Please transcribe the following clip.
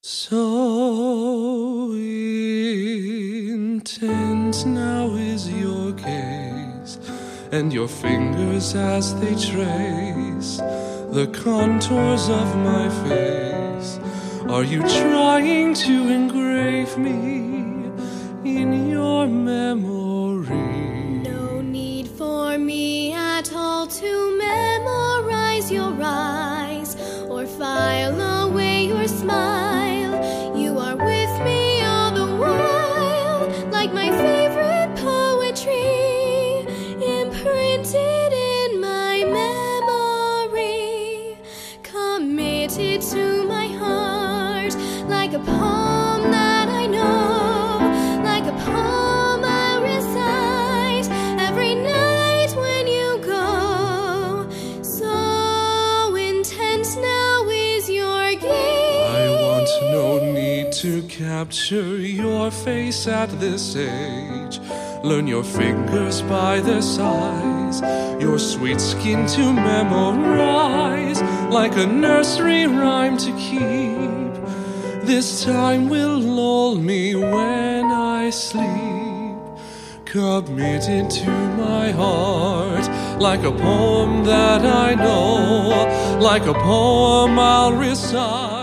So intense now is your gaze, and your fingers as they trace the contours of my face. Are you trying to engrave me in your memory? No need for me at all to memorize your eyes or file away your smile. You are with me all the while, like my favorite poetry, imprinted in my memory, committed to my heart, like a poem that I know, like a poem I recite every night when you go. So intense now is your gaze. I want no need to capture your face at this age. Learn your fingers by their size, your sweet skin to memorize, like a nursery rhyme to keep. This time will lull me when I sleep, committed to my heart, like a poem that I know, like a poem I'll recite.